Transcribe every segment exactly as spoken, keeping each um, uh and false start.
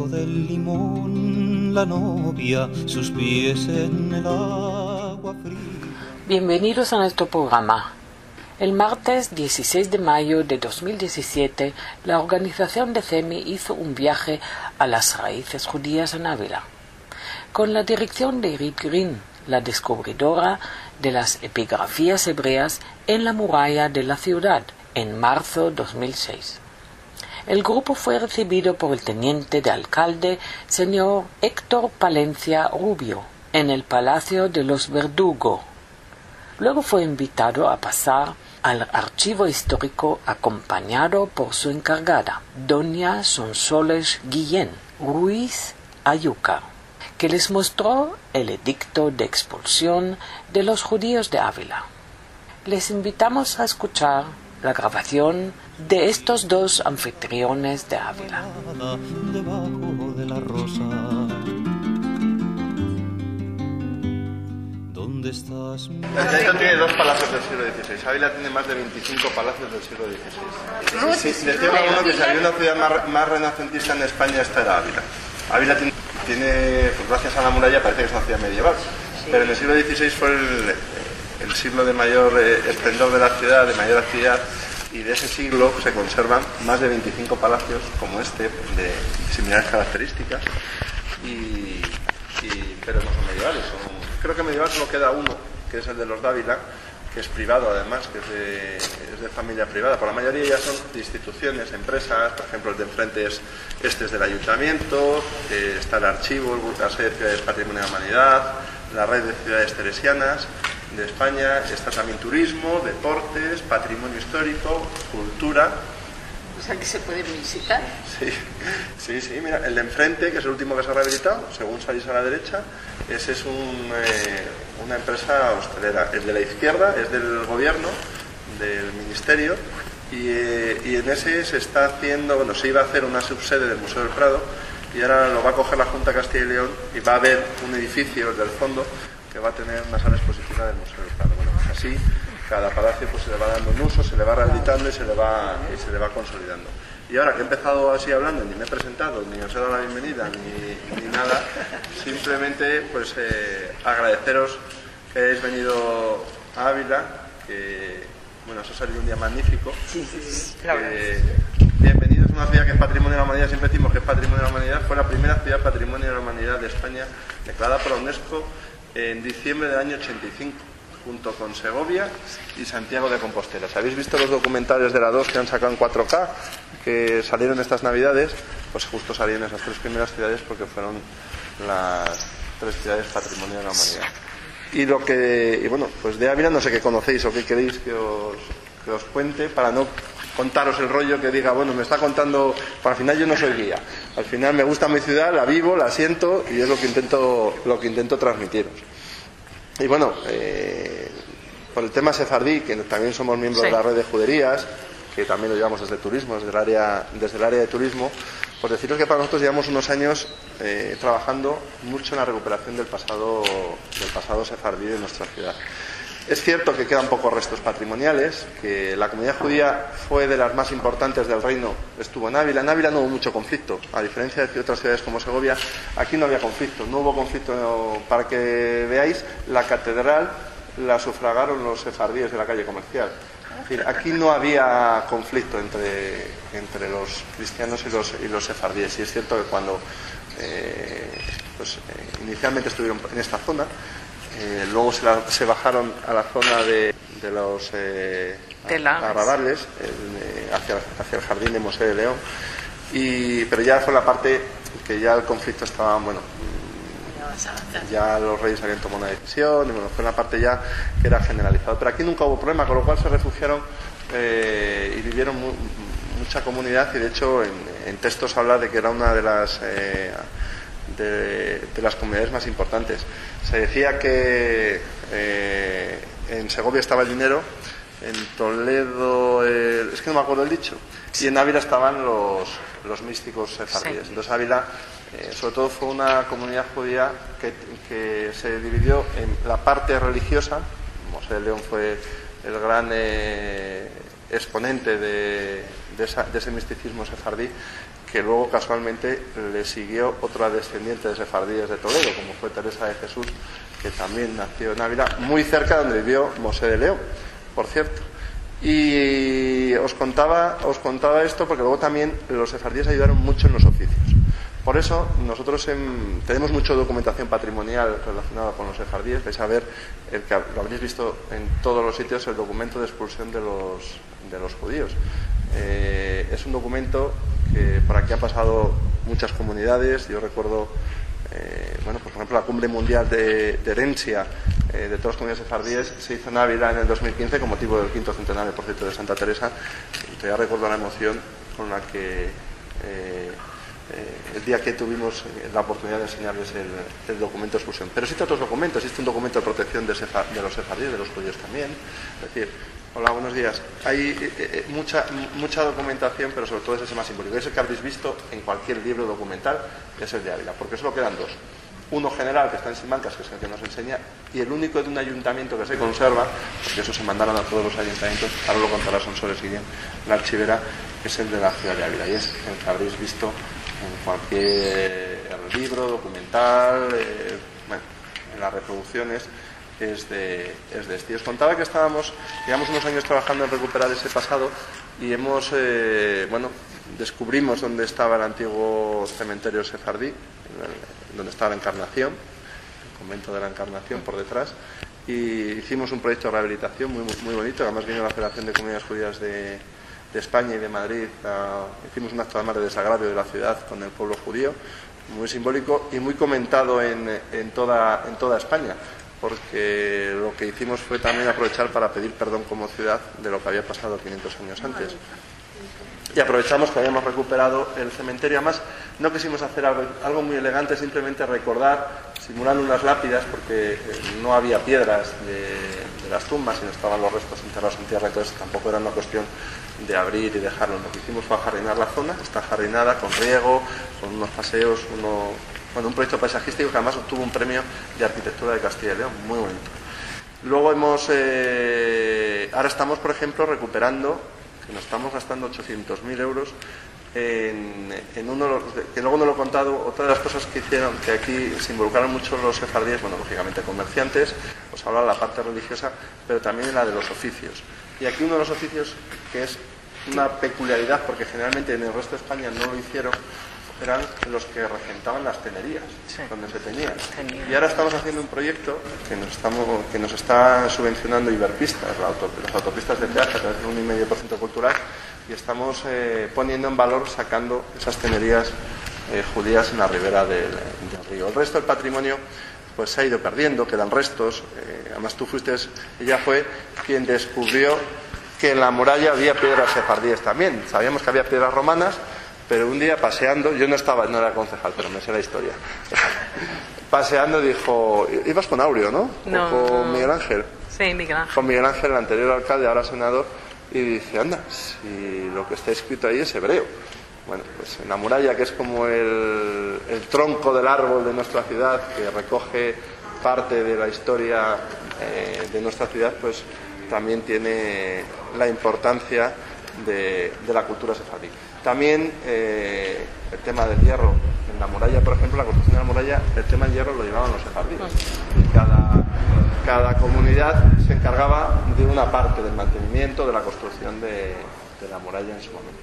del limón, la novia, sus pies en el agua fría. Bienvenidos a nuestro programa. El martes dieciséis de mayo de dos mil diecisiete, la organización de CEMI hizo un viaje a las raíces judías en Ávila, con la dirección de Irit Green, la descubridora de las epigrafías hebreas en la muralla de la ciudad, en marzo de dos mil seis. El grupo fue recibido por el teniente de alcalde, señor Héctor Palencia Rubio, en el Palacio de los Verdugo. Luego fue invitado a pasar al archivo histórico acompañado por su encargada, doña Sonsoles Guillén Ruiz Ayuca, que les mostró el edicto de expulsión de los judíos de Ávila. Les invitamos a escuchar la grabación de estos dos anfitriones de Ávila. Debajo de la rosa. ¿Dónde estás? El Cairo tiene dos palacios del siglo dieciséis. Ávila tiene más de veinticinco palacios del siglo dieciséis. Sí, decía uno que si había una ciudad más, más renacentista en España, esta era Ávila. Ávila tiene, tiene pues, gracias a la muralla, parece que es una ciudad medieval. Pero en el siglo dieciséis fue el, el siglo de mayor eh, esplendor de la ciudad, de mayor actividad. Y de ese siglo se conservan más de veinticinco palacios como este, de similares características. Y, y, pero no son medievales, son... Creo que medieval solo queda uno, que es el de los Dávila, que es privado además, que es de, es de familia privada. Por la mayoría ya son de instituciones, empresas. Por ejemplo, el de enfrente es, este es del ayuntamiento, eh, está el archivo, la sede de Ciudades Patrimonio de la Humanidad, la red de ciudades teresianas de España, está también turismo, deportes, patrimonio histórico, cultura. O sea que se puede visitar. Sí, sí, sí, mira, el de enfrente, que es el último que se ha rehabilitado, según salís a la derecha, ese es un, eh, una empresa hostelera. El de la izquierda es del gobierno, del ministerio, y, eh, y en ese se está haciendo, bueno, se iba a hacer una subsede del Museo del Prado, y ahora lo va a coger la Junta de Castilla y León, y va a haber un edificio, el del fondo, que va a tener una sala expositiva del Museo del Prado. Bueno, pues así cada palacio pues se le va dando un uso, se le va rehabilitando y se le va, y se le va consolidando. Y ahora que he empezado así hablando, ni me he presentado, ni os he dado la bienvenida, ni, ni nada, simplemente pues eh, agradeceros que hayáis venido a Ávila, que bueno, os ha salido un día magnífico. Sí, sí, sí, claro. Eh, bienvenidos a una ciudad que es Patrimonio de la Humanidad, siempre decimos que es Patrimonio de la Humanidad, fue la primera ciudad Patrimonio de la Humanidad de España, declarada por la UNESCO en diciembre del año ochenta y cinco. Junto con Segovia y Santiago de Compostela. Si habéis visto los documentales de la dos que han sacado en cuatro K, que salieron estas navidades, pues justo salieron esas tres primeras ciudades porque fueron las tres ciudades Patrimonio de la Humanidad. Y lo que, y bueno, pues de Ávila no sé qué conocéis o qué queréis que os, que os cuente, para no contaros el rollo que diga, bueno, me está contando, para al final yo no soy guía. Al final me gusta mi ciudad, la vivo, la siento y es lo que intento, lo que intento transmitiros. Y bueno, eh, por el tema sefardí, que también somos miembros sí. de la red de juderías, que también lo llevamos desde turismo, desde el área, desde el área de turismo, pues deciros que para nosotros llevamos unos años eh, trabajando mucho en la recuperación del pasado, del pasado sefardí de nuestra ciudad. Es cierto que quedan pocos restos patrimoniales, que la comunidad judía fue de las más importantes del reino, estuvo en Ávila. En Ávila no hubo mucho conflicto, a diferencia de otras ciudades como Segovia, aquí no había conflicto, no hubo conflicto. Para que veáis, la catedral la sufragaron los sefardíes de la calle Comercial. Es decir, aquí no había conflicto entre, entre los cristianos y los, y los sefardíes. Y es cierto que cuando eh, pues, eh, inicialmente estuvieron en esta zona, Eh, luego se, la, se bajaron a la zona de, de los eh, arrabales, eh, hacia, hacia el jardín de Mosé de León, y, pero ya fue la parte que ya el conflicto estaba, bueno, ya los reyes habían tomado una decisión, y bueno, fue la parte ya que era generalizado. Pero aquí nunca hubo problema, con lo cual se refugiaron eh, y vivieron mu mucha comunidad, y de hecho en, en textos habla de que era una de las... Eh, De, de las comunidades más importantes. Se decía que eh, en Segovia estaba el dinero, en Toledo el, es que no me acuerdo el dicho, y en Ávila estaban los, los místicos sefardíes. Sí. Entonces Ávila eh, sobre todo fue una comunidad judía que, que se dividió en la parte religiosa. Mosé de León fue el gran eh, exponente de, de, esa, de ese misticismo sefardí, que luego casualmente le siguió otra descendiente de sefardíes de Toledo, como fue Teresa de Jesús, que también nació en Ávila, muy cerca donde vivió Mosé de León, por cierto. Y os contaba, os contaba esto porque luego también los sefardíes ayudaron mucho en los oficios. Por eso nosotros en, tenemos mucha documentación patrimonial relacionada con los sefardíes. Vais a ver, el que lo habréis visto en todos los sitios, el documento de expulsión de los, de los judíos. Eh, es un documento que por aquí han pasado muchas comunidades. Yo recuerdo, eh, bueno, pues por ejemplo, la cumbre mundial de, de herencia eh, de todas las comunidades sefardíes se hizo en Ávila en el dos mil quince con motivo del quinto centenario, por cierto, de Santa Teresa. Y todavía recuerdo la emoción con la que eh, eh, el día que tuvimos la oportunidad de enseñarles el, el documento de expulsión. Pero existen otros documentos. Existe un documento de protección de, sefa, de los sefardíes, de los judíos también. Es decir, hola, buenos días. Hay eh, eh, mucha, mucha documentación, pero sobre todo es ese más simbólico. Es el que habréis visto en cualquier libro documental, que es el de Ávila, porque solo quedan dos. Uno general, que está en Simancas, que es el que nos enseña, y el único de un ayuntamiento que se conserva, porque eso se mandaron a todos los ayuntamientos, ahora lo contará Sonsoles Guillén, la archivera, que es el de la ciudad de Ávila, y es el que habréis visto en cualquier libro documental, eh, bueno, en las reproducciones. Es de, es de este. Os contaba que estábamos, llevamos unos años trabajando en recuperar ese pasado y hemos, eh, bueno, descubrimos dónde estaba el antiguo cementerio sefardí, donde estaba la Encarnación, el convento de la Encarnación por detrás, y hicimos un proyecto de rehabilitación muy, muy, muy bonito. Además vino la Federación de Comunidades Judías de, de España y de Madrid, a, hicimos un acto además de desagravio de la ciudad con el pueblo judío, muy simbólico y muy comentado en, en, toda, en toda España, porque lo que hicimos fue también aprovechar para pedir perdón como ciudad de lo que había pasado quinientos años antes. Y aprovechamos que habíamos recuperado el cementerio. Además, no quisimos hacer algo, algo muy elegante, simplemente recordar, simulando unas lápidas, porque eh, no había piedras de, de las tumbas, sino estaban los restos enterrados en tierra, entonces tampoco era una cuestión de abrir y dejarlo. Lo que hicimos fue ajarrinar la zona, está ajardinada, con riego, con unos paseos, uno... Bueno, un proyecto paisajístico que además obtuvo un premio de arquitectura de Castilla y León, muy bonito. Luego hemos, eh, ahora estamos, por ejemplo, recuperando, que nos estamos gastando ochocientos mil euros en, en uno de los, que luego no lo he contado, otra de las cosas que hicieron, que aquí se involucraron mucho los sefardíes, bueno, lógicamente comerciantes, os hablaba de la parte religiosa, pero también en la de los oficios. Y aquí uno de los oficios, que es una peculiaridad, porque generalmente en el resto de España no lo hicieron, eran los que regentaban las tenerías, sí, donde se tenían. Y ahora estamos haciendo un proyecto que nos, estamos, que nos está subvencionando Iberpistas, la auto, las autopistas de peaje, a través de un uno coma cinco por ciento cultural, y estamos eh, poniendo en valor, sacando esas tenerías eh, judías en la ribera del, del río. El resto del patrimonio pues se ha ido perdiendo, quedan restos. Eh, además tú fuiste, ella fue quien descubrió que en la muralla había piedras sefardíes también. Sabíamos que había piedras romanas, pero un día paseando, yo no estaba, no era concejal, pero me sé la historia. Paseando dijo, ibas con Aureo, ¿no? No. O con Miguel Ángel. Sí, Miguel Ángel. Con Miguel Ángel, el anterior alcalde, ahora senador, y dice, anda, si lo que está escrito ahí es hebreo. Bueno, pues en la muralla, que es como el, el tronco del árbol de nuestra ciudad, que recoge parte de la historia eh, de nuestra ciudad, pues también tiene la importancia de, de la cultura sefardí. También eh, el tema del hierro. En la muralla, por ejemplo, la construcción de la muralla, el tema del hierro lo llevaban los sefardíes. Y cada, cada comunidad se encargaba de una parte del mantenimiento, de la construcción de, de la muralla en su momento.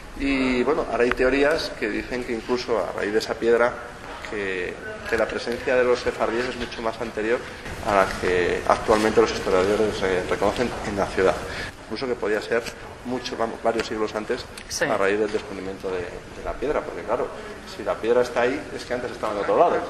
Y bueno, ahora hay teorías que dicen que incluso a raíz de esa piedra, que, que la presencia de los sefardíes es mucho más anterior a la que actualmente los historiadores eh, reconocen en la ciudad. Incluso que podía ser mucho, vamos, varios siglos antes, sí, a raíz del descubrimiento de, de la piedra, porque claro, si la piedra está ahí, es que antes estaba en otro lado.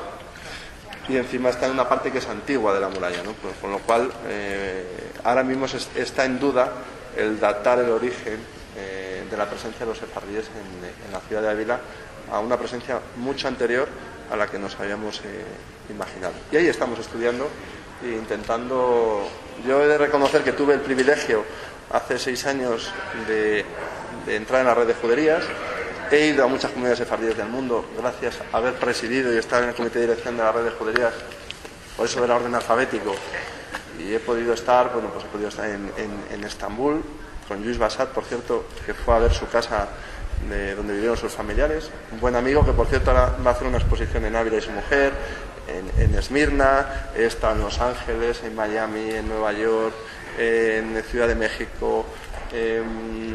Y encima está en una parte que es antigua de la muralla, ¿no? Pues, con lo cual, eh, ahora mismo se, está en duda el datar el origen eh, de la presencia de los sefardíes en, en la ciudad de Ávila a una presencia mucho anterior a la que nos habíamos eh, imaginado. Y ahí estamos estudiando e intentando. Yo he de reconocer que tuve el privilegio hace seis años de, de entrar en la red de juderías. He ido a muchas comunidades sefardíes del mundo gracias a haber presidido y estar en el comité de dirección de la red de juderías, por eso del orden alfabético. Y he podido estar, bueno, pues he podido estar en, en, en Estambul con Luis Basat, por cierto, que fue a ver su casa de donde vivieron sus familiares. Un buen amigo que, por cierto, ahora va a hacer una exposición en Ávila y su mujer, en, en Esmirna, he estado en Los Ángeles, en Miami, en Nueva York, en Ciudad de México, en,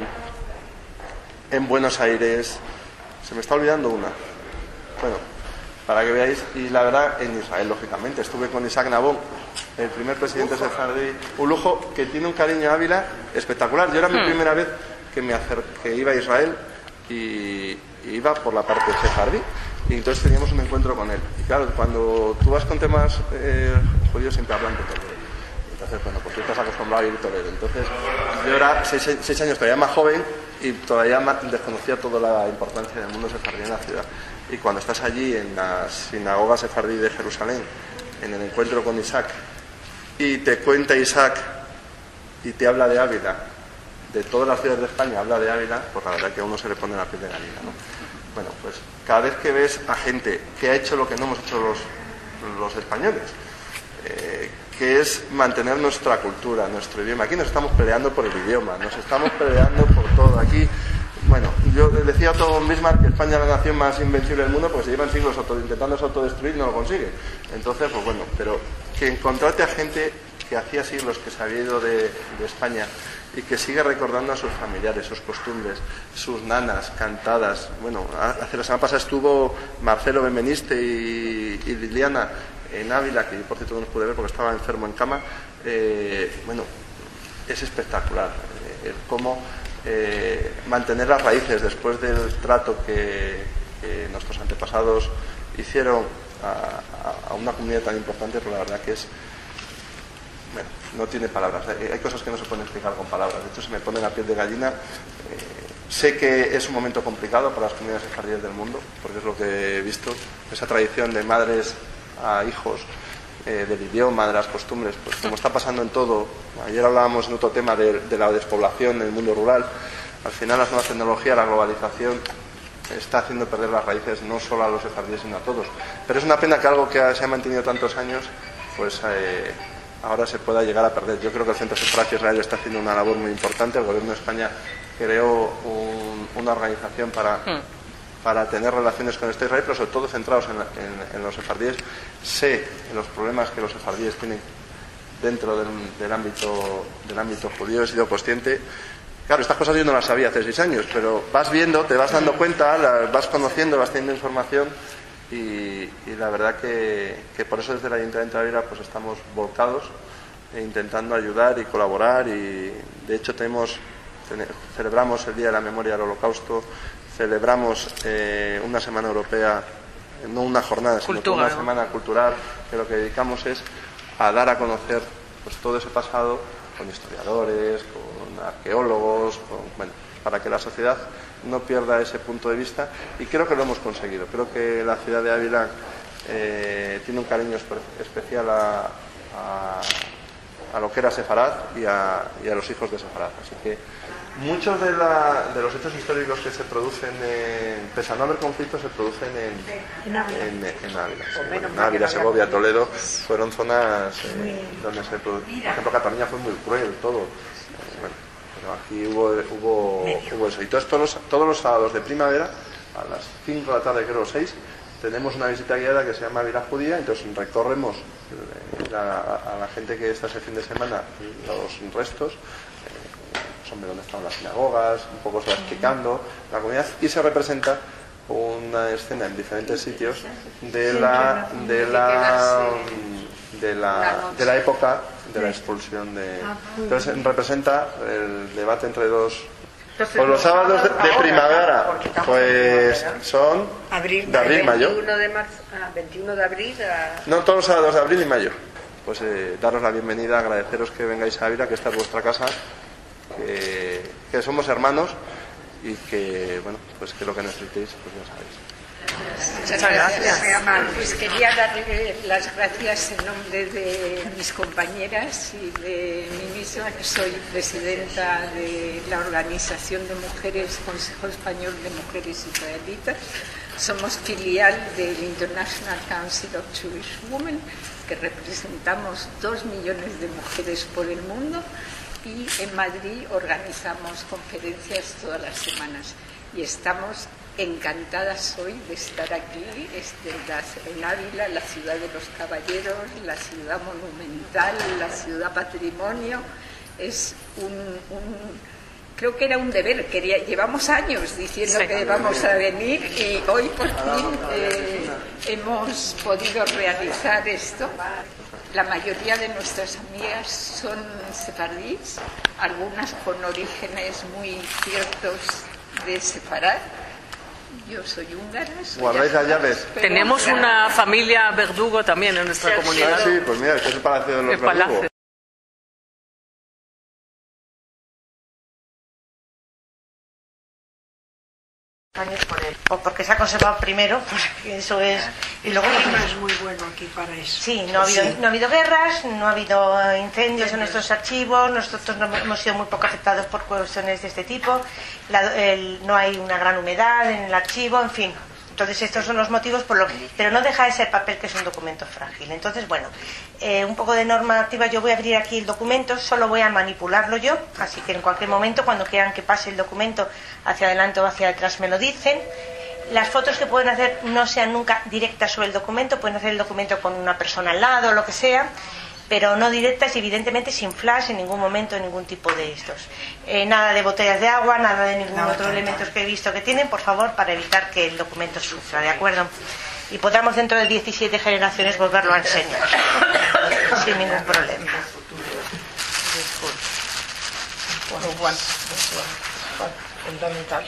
en Buenos Aires. Se me está olvidando una. Bueno, para que veáis, y la verdad, en Israel, lógicamente. Estuve con Isaac Nabón, el primer presidente sefardí, un lujo que tiene un cariño a Ávila espectacular. Yo era mi primera vez que me acer que iba a Israel y, y iba por la parte sefardí, y entonces teníamos un encuentro con él. Y claro, cuando tú vas con temas eh, judíos siempre hablan de Toledo. Entonces, bueno, pues tú estás acostumbrado a ir a Toledo. Entonces, yo era seis, seis años todavía más joven y todavía más desconocía toda la importancia del mundo sefardí en la ciudad. Y cuando estás allí en la sinagoga sefardí de Jerusalén, en el encuentro con Isaac, y te cuenta Isaac y te habla de Ávila, de todas las ciudades de España habla de Ávila, pues la verdad que a uno se le pone la piel de gallina, ¿no? Bueno, pues cada vez que ves a gente que ha hecho lo que no hemos hecho los, los españoles, eh, que es mantener nuestra cultura, nuestro idioma. Aquí nos estamos peleando por el idioma, nos estamos peleando por todo. Aquí, bueno, yo decía a Otto Bismarck que España es la nación más invencible del mundo, pues se llevan siglos auto, intentando autodestruir y no lo consigue. Entonces, pues bueno, pero que encontrarte a gente que hacía siglos que se había ido de, de España y que sigue recordando a sus familiares, sus costumbres, sus nanas cantadas. Bueno, hace la semana pasada estuvo Marcelo Benveniste y, y Liliana en Ávila, que yo por cierto no los pude ver porque estaba enfermo en cama. Eh, bueno, es espectacular eh, el cómo eh, mantener las raíces después del trato que, que nuestros antepasados hicieron a, a una comunidad tan importante, pero la verdad que es, bueno, no tiene palabras. Hay, hay cosas que no se pueden explicar con palabras. De hecho, se me pone la piel de gallina. Eh, sé que es un momento complicado para las comunidades sefardíes del mundo, porque es lo que he visto, esa tradición de madres a hijos, eh, del idioma, de las costumbres, pues como está pasando en todo. Ayer hablábamos en otro tema de, de la despoblación en el mundo rural. Al final las nuevas tecnologías, la globalización está haciendo perder las raíces no solo a los sefardíes sino a todos. Pero es una pena que algo que se ha mantenido tantos años pues eh, ahora se pueda llegar a perder. Yo creo que el Centro Sefardí Israel está haciendo una labor muy importante. El Gobierno de España creó un, una organización para, para tener relaciones con este Israel, pero sobre todo centrados en, en, en los sefardíes. Sé en los problemas que los sefardíes tienen dentro del, del, ámbito, del ámbito judío. He sido consciente. Claro, estas cosas yo no las sabía hace seis años, pero vas viendo, te vas dando cuenta, las vas conociendo, vas teniendo información y, y la verdad que, que por eso desde el Ayuntamiento de Ávila pues estamos volcados e intentando ayudar y colaborar, y de hecho tenemos, ten, celebramos el Día de la Memoria del Holocausto, celebramos eh, una semana europea, no una jornada, sino una semana cultural, que lo que dedicamos es a dar a conocer pues todo ese pasado con historiadores, con arqueólogos, con, bueno, para que la sociedad no pierda ese punto de vista, y creo que lo hemos conseguido. Creo que la ciudad de Ávila eh, tiene un cariño espe especial a, a, a lo que era Sefarad y a, y a los hijos de Sefarad. Así que muchos de, la, de los hechos históricos que se producen, en, pese a no haber conflictos, se producen en, en Ávila. En, en Ávila, sí. Bueno, en Ávila, Segovia, Toledo, fueron zonas eh, donde se produjo. Por ejemplo, Cataluña fue muy cruel, todo. Eh, bueno, pero aquí hubo, hubo, hubo eso. Y todos, todos, los, todos los sábados de primavera, a las cinco de la tarde, creo, seis, tenemos una visita guiada que se llama Vila Judía. Entonces recorremos a, a, a la gente que está ese fin de semana los restos, de dónde están las sinagogas, un poco se va explicando la comunidad, y se representa una escena en diferentes sitios de la de la de la, de la época de la expulsión de. Entonces representa el debate entre dos. Pues los sábados de, de primavera pues son abril, de abril mayo. veintiuno de marzo, ah, veintiuno de abril a... No, todos los sábados de abril y mayo. Pues eh, daros la bienvenida, agradeceros que vengáis a Ávila, que esta es vuestra casa. Que, que somos hermanos y que, bueno, pues que lo que necesitéis, pues ya sabéis. Muchas gracias. Pues quería darle las gracias en nombre de mis compañeras y de mí misma, que soy presidenta de la Organización de Mujeres, Consejo Español de Mujeres Israelitas. Somos filial del International Council of Jewish Women, que representamos dos millones de mujeres por el mundo. Y en Madrid organizamos conferencias todas las semanas. y estamos encantadas hoy de estar aquí en Ávila, la ciudad de los caballeros, la ciudad monumental, la ciudad patrimonio. Es un, un creo que era un deber, quería, llevamos años diciendo sí. que vamos a venir y hoy por fin eh, hemos podido realizar esto. La mayoría de nuestras amigas son sefardíes, algunas con orígenes muy ciertos de Sefarad. Yo soy húngara. ¿Guardáis las llaves? Tenemos una familia Verdugo también en nuestra comunidad. Ah, sí, pues mira, este es el Palacio de los Verdugo. Años por él, o porque se ha conservado primero, porque eso es. Y luego el clima es muy bueno aquí para eso. Sí, no ha habido, sí. no ha habido guerras, no ha habido incendios en nuestros archivos, nosotros no hemos sido muy poco afectados por cuestiones de este tipo, la, el, no hay una gran humedad en el archivo, en fin. Entonces estos son los motivos por los que... Pero no deja de ser papel, que es un documento frágil. Entonces, bueno, eh, un poco de normativa. Yo voy a abrir aquí el documento, solo voy a manipularlo yo, así que en cualquier momento, cuando quieran que pase el documento hacia adelante o hacia atrás, me lo dicen. Las fotos que pueden hacer no sean nunca directas sobre el documento, pueden hacer el documento con una persona al lado o lo que sea, pero no directas y evidentemente sin flash en ningún momento, en ningún tipo de estos. Eh, nada de botellas de agua, nada de ningún no, otro elemento que he visto que tienen, por favor, para evitar que el documento sufra, ¿de acuerdo? Y podamos dentro de diecisiete generaciones volverlo a enseñar, sin ningún problema. Fundamental.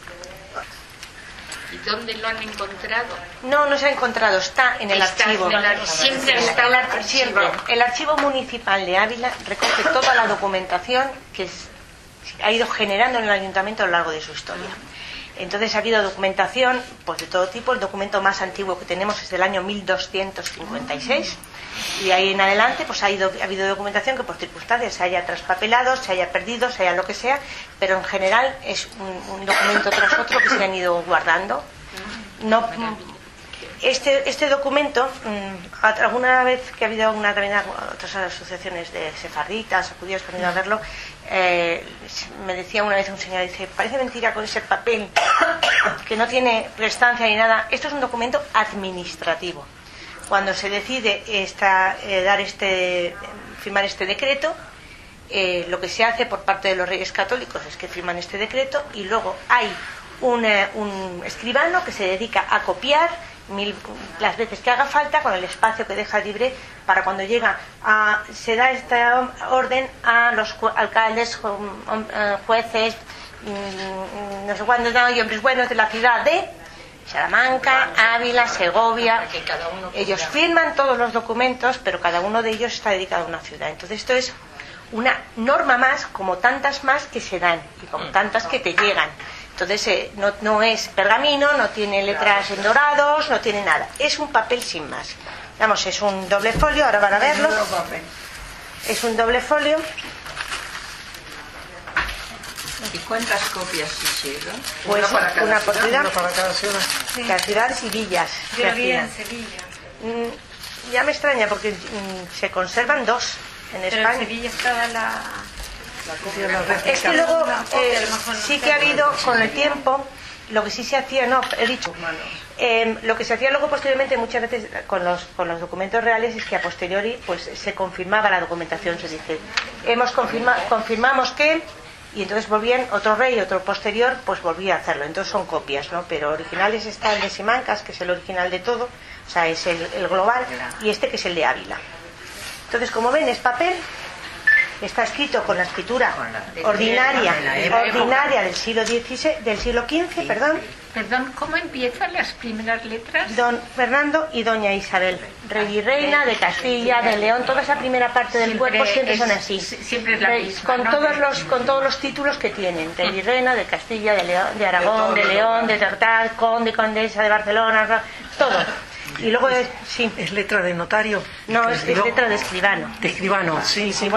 ¿Y dónde lo han encontrado? No, no se ha encontrado, está en el está archivo. En el, siempre está el, el, siempre. El archivo municipal de Ávila recoge toda la documentación que es, ha ido generando en el ayuntamiento a lo largo de su historia. Entonces ha habido documentación pues de todo tipo. El documento más antiguo que tenemos es del año mil doscientos cincuenta y seis y de ahí en adelante pues ha, ido, ha habido documentación que por circunstancias se haya traspapelado, se haya perdido, se haya lo que sea, pero en general es un, un documento tras otro que se han ido guardando. No, este, este documento, alguna vez que ha habido una, también otras asociaciones de sefarditas, judíos que han ido a verlo, eh, me decía una vez un señor, dice, parece mentira con ese papel que no tiene prestancia ni nada. Esto es un documento administrativo. Cuando se decide esta, eh, dar este, firmar este decreto, eh, lo que se hace por parte de los Reyes Católicos es que firman este decreto y luego hay un, eh, un escribano que se dedica a copiar mil, las veces que haga falta, con el espacio que deja libre para cuando llega a, se da esta orden a los ju- alcaldes, ju- jueces, no sé cuántos, no, y hombres buenos de la ciudad de Salamanca, Ávila, Segovia. Ellos firman todos los documentos, pero cada uno de ellos está dedicado a una ciudad. Entonces esto es una norma más, como tantas más que se dan y como tantas que te llegan. Entonces eh, no, no es pergamino, no tiene letras en dorados, no tiene nada. Es un papel sin más. Vamos, es un doble folio, ahora van a verlo. Es un doble folio. ¿Y cuántas copias hicieron? Pues una, para cada una ciudad, ciudad, una para cada ciudad. Sí. Cada ciudad y villas. Yo vi en Sevilla. Mm, ya me extraña porque mm, se conservan dos en Pero España. en Sevilla estaba la... Es que luego eh, sí que ha habido con el tiempo, lo que sí se hacía, no, he dicho, eh, lo que se hacía luego posteriormente muchas veces con los, con los documentos reales es que a posteriori pues se confirmaba la documentación, se dice, hemos confirma, confirmamos que, y entonces volvían otro rey, otro posterior, pues volvía a hacerlo. Entonces son copias, ¿no? Pero originales está el de Simancas, que es el original de todo, o sea, es el, el global, y este que es el de Ávila. Entonces, como ven, es papel. Está escrito con la escritura ordinaria, ordinaria del siglo dieciséis, del siglo quince, perdón. Perdón, ¿cómo empiezan las primeras letras? Don Fernando y Doña Isabel, rey y reina de Castilla, de León, toda esa primera parte del Siempre cuerpo siempre es- son así. siempre es la Rey- misma, con ¿no? todos los con todos los títulos que tienen, rey y reina de Castilla, de León, de Aragón, de León, de Tortal, conde, condesa de Barcelona, todo. Y luego es, sí, Es letra de notario. no, es, es letra de escribano. De escribano, sí, sí. Sí, bueno,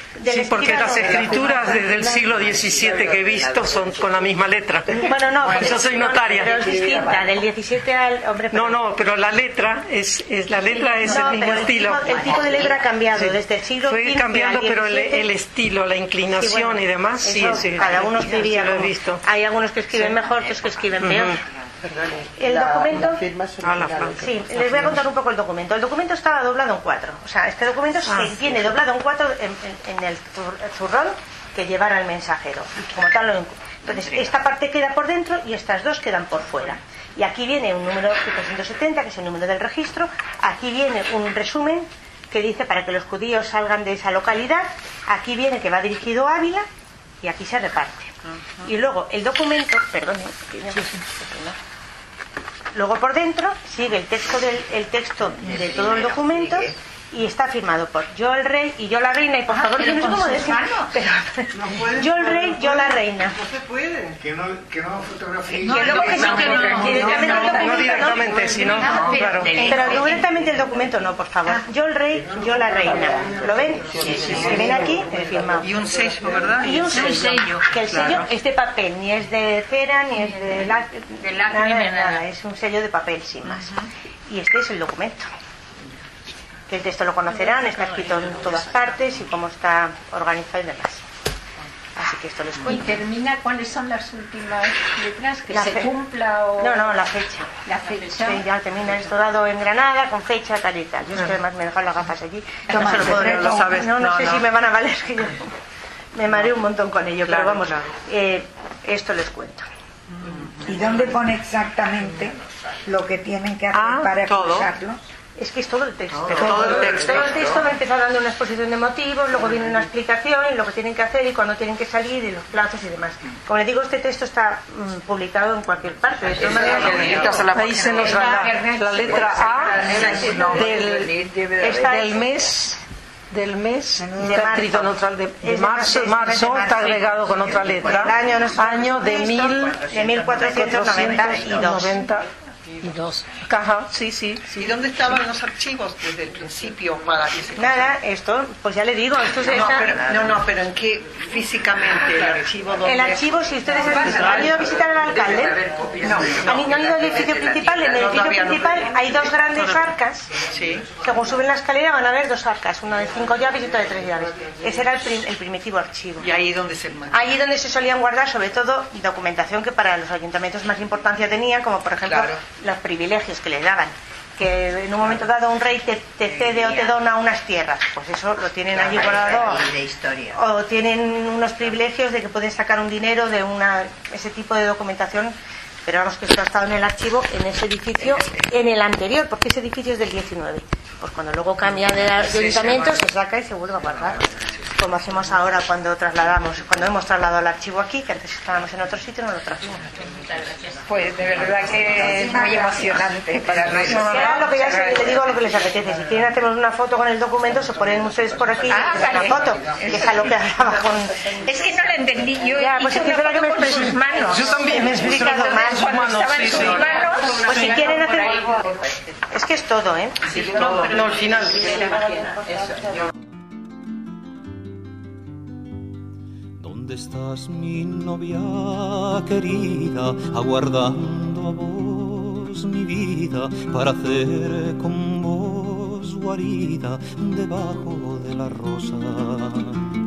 del Sí, porque escribano. las escrituras desde el siglo diecisiete que he visto son con la misma letra. Bueno, no, porque- yo soy notaria. Pero es distinta, del diecisiete al... Hombre, pero- No, no, pero la letra es, es la letra es No, el mismo pero estilo. tipo- el tipo de letra ha cambiado Sí. desde el siglo Fue quince cambiando, al pero el, diecisiete. el estilo, la inclinación Sí, bueno, y demás, sí, eso, sí. cada uno escribía sí, lo he como- visto. Hay algunos que escriben mejor, otros que escriben peor. Ujú. El documento... Ah, la Franca. Sí, les voy a contar un poco el documento. El documento estaba doblado en cuatro. O sea, este documento Ah. se viene doblado en cuatro en, en- en el zur- zurrón que llevara el mensajero. Como tal, lo- entonces, esta parte queda por dentro y estas dos quedan por fuera. Y aquí viene un número setecientos setenta, que es el número del registro. Aquí viene un resumen que dice para que los judíos salgan de esa localidad. Aquí viene que va dirigido a Ávila y aquí se reparte. Y luego el documento, perdón, tiene- luego por dentro sigue el texto del el texto de todo el documento y está firmado por yo el rey y yo la reina y por favor yo no sé cómo decir pero yo el rey yo la reina Que no, que no fotografíe. que luego que no, que no, que directamente el No documento directamente, no. sino, claro. Pero directamente el documento no, por favor. Yo el rey, yo la reina. ¿Lo ven? Se ven aquí, firmado. Y un sello, ¿verdad? Y un sello. Que el sello es de papel, ni es de cera, ni es de lápiz, De lápiz, nada, ni de nada. nada. Es un sello de papel, sin más. Y este es el documento. Que el texto lo conocerán, está escrito en todas partes y cómo está organizado y demás. Así que esto les Y cuento. termina cuáles son las últimas letras, que La se fe- cumpla o... No, no, la fecha. La fecha. Sí, ya termina esto dado en Granada con fecha tal y tal. Yo es que además me dejan las gafas allí. No se lo puedo leer, lo sabes. No, no, No, sé no. si me van a valer. que yo me mareo un montón con ello, Claro, pero vamos, claro. eh, esto les cuento. ¿Y dónde pone exactamente lo que tienen que hacer Ah, para todo. acusarlo? Es que es todo el texto. Todo el texto. Todo el texto va a empezar dando una exposición de motivos, luego viene una explicación y lo que tienen que hacer y cuándo tienen que salir y los plazos y demás. Como les digo, este texto está mm, publicado en cualquier parte. De todas maneras, Ahí se nos da la, la letra A del, Esta del es- mes del mes De está escrito en marzo. otra de, de Es de marzo, marzo, marzo es de está marzo. agregado con otra letra. El año de nuestro año de Cristo, mil de mil cuatrocientos noventa y dos. noventa y dos. Caja, sí, sí, ¿Y sí. dónde estaban los archivos desde el principio para que se Nada, esto, pues ya le digo, esto se No, está- pero, no, no, pero ¿en qué físicamente el archivo donde... El archivo, si ustedes han ido a visitar al alcalde, no, han ido, han ido al edificio principal, en el edificio principal hay dos grandes arcas, Sí. según suben la escalera van a ver dos arcas, una de cinco llaves y otra de tres llaves. Ese era el, prim- el primitivo archivo. Y ahí donde se... Allí donde se solían guardar, sobre todo, documentación que para los ayuntamientos más importancia tenían, como por ejemplo Claro. los privilegios que les daban. Que en un momento dado un rey te, te cede o te dona unas tierras, pues eso lo tienen allí guardado. O tienen unos privilegios de que pueden sacar un dinero de una ese tipo de documentación. Pero vamos, que esto ha estado en el archivo, en ese edificio, en el anterior, porque ese edificio es del diecinueve. Pues cuando luego cambia de, de ayuntamiento, se saca y se vuelve a guardar. Como hacemos ahora cuando trasladamos, cuando hemos trasladado el archivo aquí, que antes estábamos en otro sitio, no lo trajimos. Pues de verdad que es muy emocionante para nosotros. Era lo que ya se, le digo lo que les apetece. Si quieren hacemos una foto con el documento, se ponen ustedes por aquí y Ah, hacen la vale. foto. Que es a lo que hablaba con... Es que no lo entendí yo. Ya, pues hice es que una espera que me foto con explique. sus manos. Yo también. Me he explicado mal. Cuando manos, estaban sí, sus sí. manos, Pues si quieren por ahí. hacer... Es que es todo, ¿eh? No, no, al final. ¿Dónde estás, mi novia querida? Aguardando a vos, mi vida, para hacer con vos guarida debajo de la rosa.